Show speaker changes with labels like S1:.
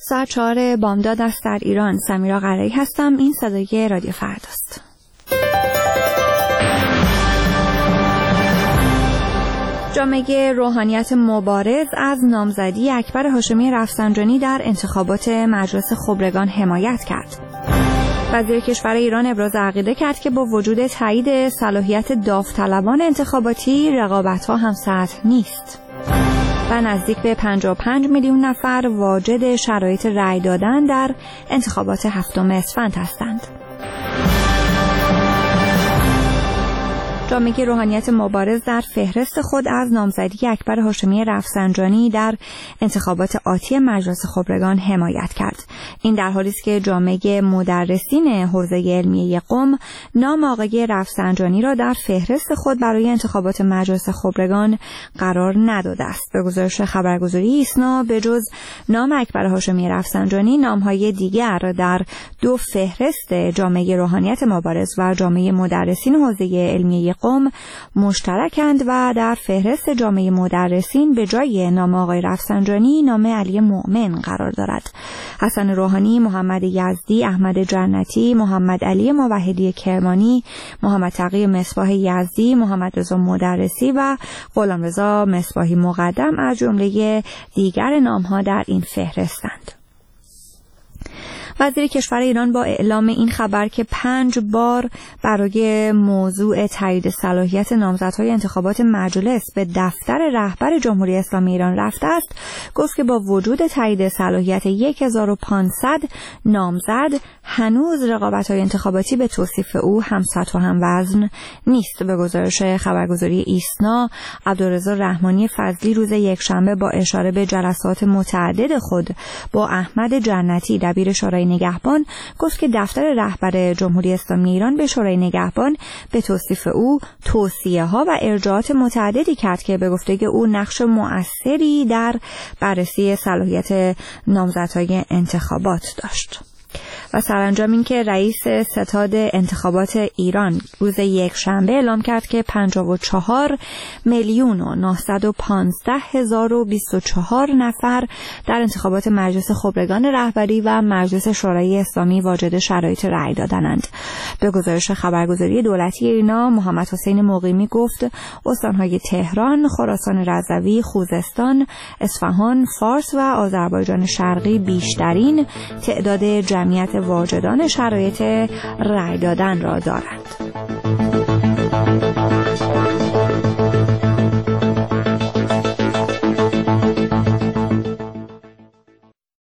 S1: ساعت 4 بامداد است در ایران. سمیرا قرایی هستم. این صدای رادیو فرداست. جامعه روحانیت مبارز از نامزدی اکبر هاشمی رفسنجانی در انتخابات مجلس خبرگان حمایت کرد. وزیر کشور ایران ابراز عقیده کرد که با وجود تایید صلاحیت داوطلبان انتخاباتی رقابت‌ها هم سطح نیست و نزدیک به 55 میلیون نفر واجد شرایط رأی دادن در انتخابات 7 اسفند هستند. جامعه روحانیت مبارز در فهرست خود از نامزدی اکبر هاشمی رفسنجانی در انتخابات آتی مجلس خبرگان حمایت کرد. این در حالی است که جامعه مدرسین حوزه علمیه قم نام آقای رفسنجانی را در فهرست خود برای انتخابات مجلس خبرگان قرار نداده است. به گزارش خبرگزاری ایسنا به جز نام اکبر هاشمی رفسنجانی نام‌های دیگر در دو فهرست جامعه روحانیت مبارز و جامعه مدرسین حوزه علمیه قم مشترکند و در فهرست جامعه مدرسین به جای نام آقای رفسنجانی نام علی مؤمن قرار دارد. حسن روحانی، محمد یزدی، احمد جنتی، محمد علی موحدی کرمانی، محمد تقی مصباح یزدی، محمد رضا مدرسی و غلام رضا مصباحی مقدم از جمله دیگر نام‌ها در این فهرستند. وزیر کشور ایران با اعلام این خبر که 5 بار برای موضوع تایید صلاحیت نامزدهای انتخابات مجلس به دفتر رهبر جمهوری اسلامی ایران رفته است، گفت که با وجود تایید صلاحیت 1500 نامزد هنوز رقابت‌های انتخاباتی به توصیف او همسطح و هموزن نیست. به گزارش خبرگزاری ایسنا، عبدالرضا رحمانی فضلی روز یکشنبه با اشاره به جلسات متعدد خود با احمد جنتی دبیر شورای نگهبان گفت که دفتر رهبر جمهوری اسلامی ایران به شورای نگهبان به توصیف او توصیه‌ها و ارجاعات متعددی کرد که به گفته او نقش مؤثری در بررسی صلاحیت نامزدهای انتخابات داشت. و سرانجام این که رئیس ستاد انتخابات ایران روز یکشنبه اعلام کرد که 54,915,024 نفر در انتخابات مجلس خبرگان رهبری و مجلس شورای اسلامی واجد شرایط رأی دادند. به گزارش خبرگزاری دولتی ایرنا، محمد حسین مقیمی گفت استانهای تهران، خراسان رضوی، خوزستان، اصفهان، فارس و آذربایجان شرقی بیشترین تعداد جمعیت واجدان شرایط رأی دادن را دارند.